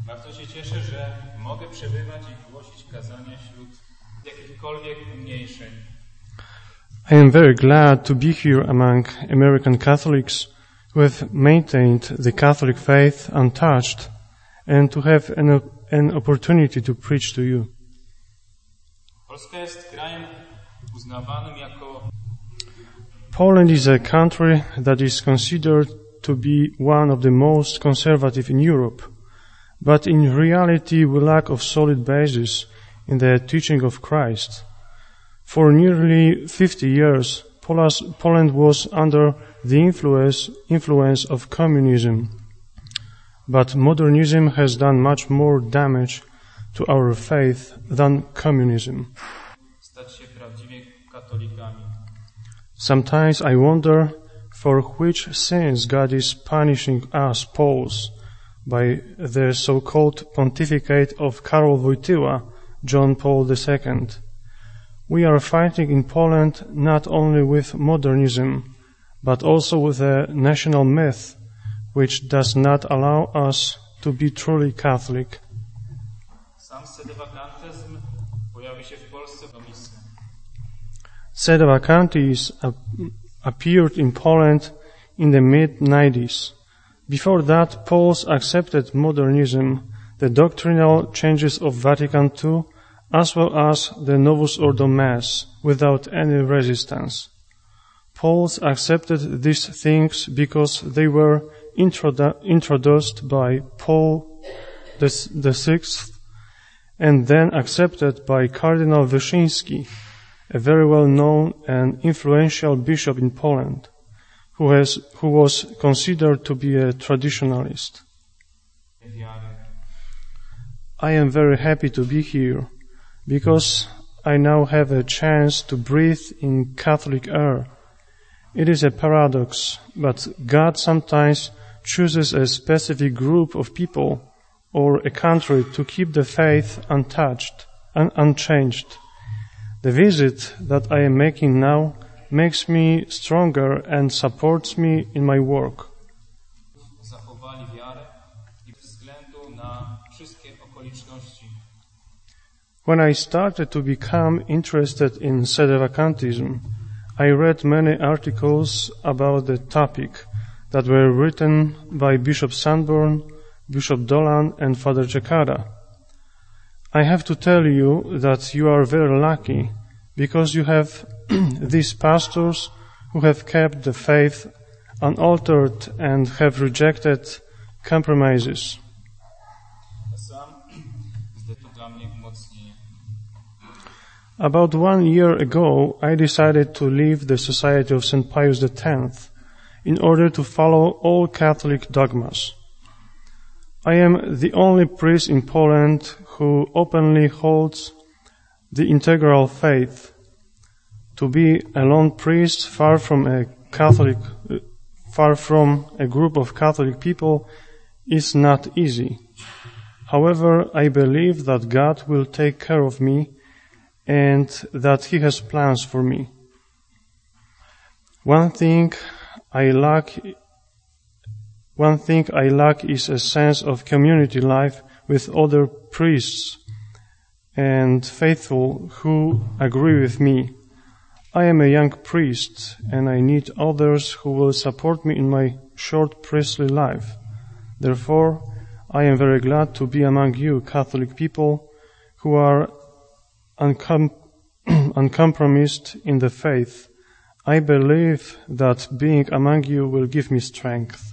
Bardzo się cieszę, że mogę przebywać i głosić kazania wśród jakichkolwiek mniejszych. I am very glad to be here among American Catholics who have maintained the Catholic faith untouched and to have an opportunity to preach to you. Polska jest krajem uznawanym jako Poland is a country that is considered to be one of the most conservative in Europe, but in reality we lack of solid basis in the teaching of Christ. For nearly 50 years, Poland was under the influence of communism, but modernism has done much more damage to our faith than communism. stać się prawdziwie katolikami. Sometimes I wonder for which sins God is punishing us Poles by the so-called pontificate of Karol Wojtyła, John Paul II. We are fighting in Poland not only with modernism, but also with a national myth which does not allow us to be truly Catholic. Sam sedewakantyzm pojawił się w Polsce w komisji. Sedevacantism appeared in Poland in the mid-90s. Before that, Poles accepted modernism, the doctrinal changes of Vatican II, as well as the Novus Ordo Mass, without any resistance. Poles accepted these things because they were introduced by Paul VI and then accepted by Cardinal Wyszyński, a very well-known and influential bishop in Poland, who was considered to be a traditionalist. I am very happy to be here, because I now have a chance to breathe in Catholic air. It is a paradox, but God sometimes chooses a specific group of people or a country to keep the faith untouched and unchanged. The visit that I am making now makes me stronger and supports me in my work. Zachowali wiarę i względu na wszystkie okoliczności. When I started to become interested in sedevacantism, I read many articles about the topic that were written by Bishop Sanborn, Bishop Dolan and Father Czekara. I have to tell you that you are very lucky because you have these pastors who have kept the faith unaltered and have rejected compromises. About 1 year ago, I decided to leave the Society of St. Pius X in order to follow all Catholic dogmas. I am the only priest in Poland who openly holds the integral faith. To be a lone priest far from a group of Catholic people is not easy. However, I believe that God will take care of me and that He has plans for me. One thing I lack is a sense of community life with other priests and faithful who agree with me. I am a young priest and I need others who will support me in my short priestly life. Therefore, I am very glad to be among you Catholic people who are uncompromised in the faith. I believe that being among you will give me strength.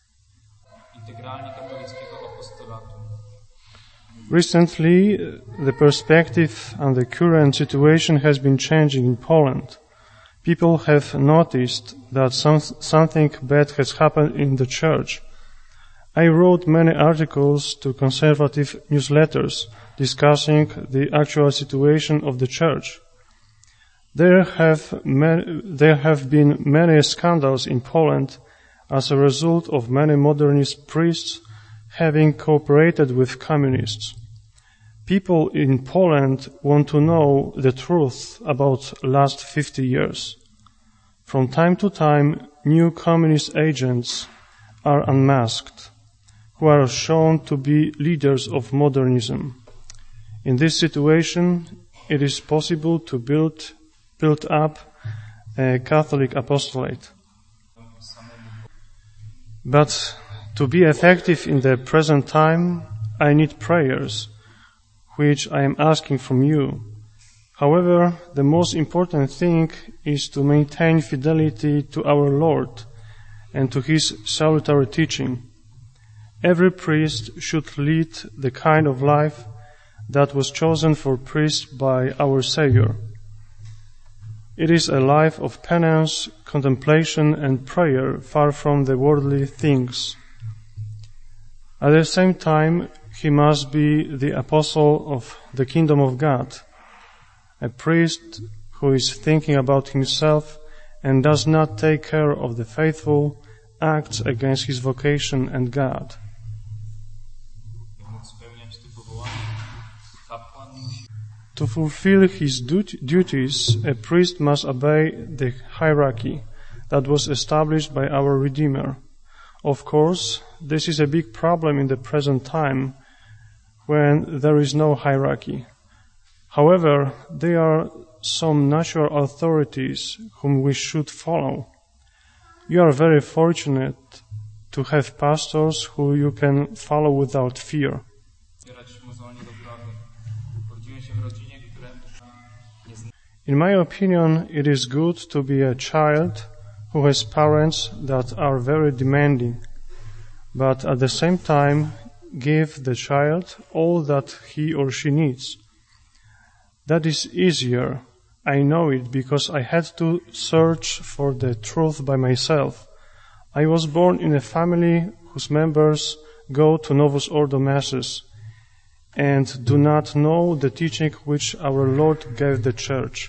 Recently, the perspective on the current situation has been changing in Poland. People have noticed that something bad has happened in the church. I wrote many articles to conservative newsletters discussing the actual situation of the church. There have been many scandals in Poland as a result of many modernist priests having cooperated with communists. People in Poland want to know the truth about last 50 years. From time to time, new communist agents are unmasked. who are shown to be leaders of modernism. In this situation, it is possible to build up a Catholic apostolate. But to be effective in the present time, I need prayers, which I am asking from you. However, the most important thing is to maintain fidelity to our Lord and to His salutary teaching. Every priest should lead the kind of life that was chosen for priests by our Savior. It is a life of penance, contemplation, and prayer, far from the worldly things. At the same time, he must be the apostle of the kingdom of God, a priest who is thinking about himself and does not take care of the faithful, acts against his vocation and God. To fulfill his duties, a priest must obey the hierarchy that was established by our Redeemer. Of course, this is a big problem in the present time when there is no hierarchy. However, there are some natural authorities whom we should follow. You are very fortunate to have pastors who you can follow without fear. In my opinion, it is good to be a child who has parents that are very demanding, but at the same time give the child all that he or she needs. That is easier. I know it because I had to search for the truth by myself. I was born in a family whose members go to Novus Ordo Masses and do not know the teaching which our Lord gave the Church.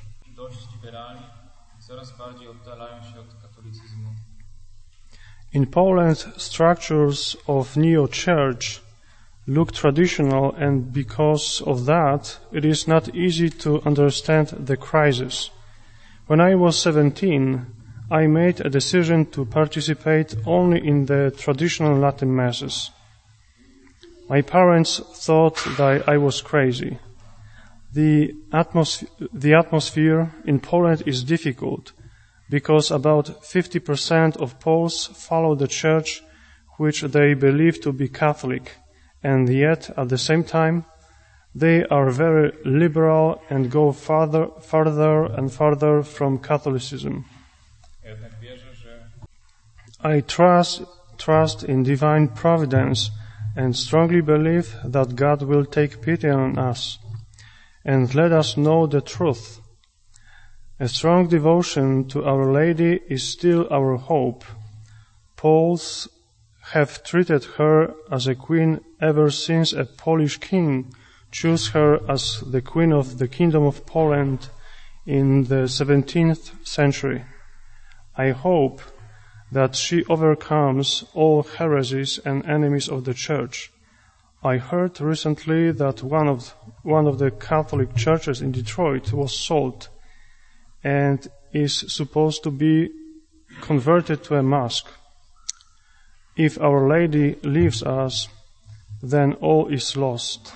In Poland, structures of neo-church look traditional, and because of that, it is not easy to understand the crisis. When I was 17, I made a decision to participate only in the traditional Latin Masses. My parents thought that I was crazy. The atmosphere in Poland is difficult because about 50% of Poles follow the church which they believe to be Catholic, and yet at the same time they are very liberal and go farther and farther from Catholicism. I trust in divine providence and strongly believe that God will take pity on us and let us know the truth. A strong devotion to Our Lady is still our hope. Poles have treated her as a queen ever since a Polish king chose her as the queen of the Kingdom of Poland in the 17th century. I hope that she overcomes all heresies and enemies of the Church. I heard recently that one of the Catholic churches in Detroit was sold and is supposed to be converted to a mosque. If Our Lady leaves us, then all is lost.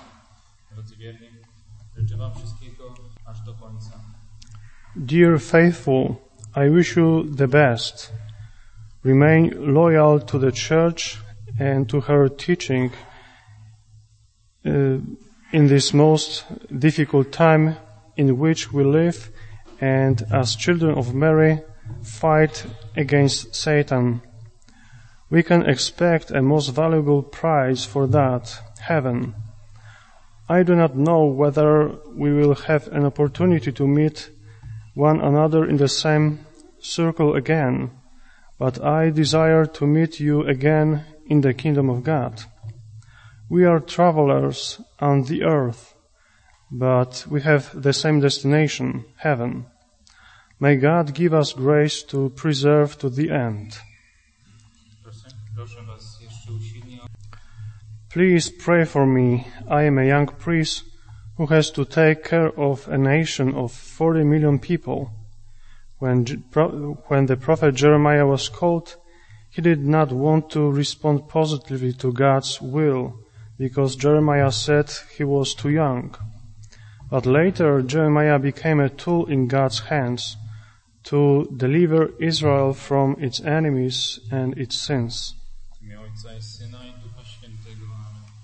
Dear faithful, I wish you the best. Remain loyal to the Church and to her teaching in this most difficult time in which we live, and as children of Mary fight against Satan. We can expect a most valuable prize for that, heaven. I do not know whether we will have an opportunity to meet one another in the same circle again, but I desire to meet you again in the kingdom of God. We are travelers on the earth, but we have the same destination, heaven. May God give us grace to persevere to the end. Please pray for me. I am a young priest who has to take care of a nation of 40 million people. When the prophet Jeremiah was called, he did not want to respond positively to God's will, because Jeremiah said he was too young. But later, Jeremiah became a tool in God's hands to deliver Israel from its enemies and its sins. W imię Ojca i Syna i Ducha Świętego. Amen.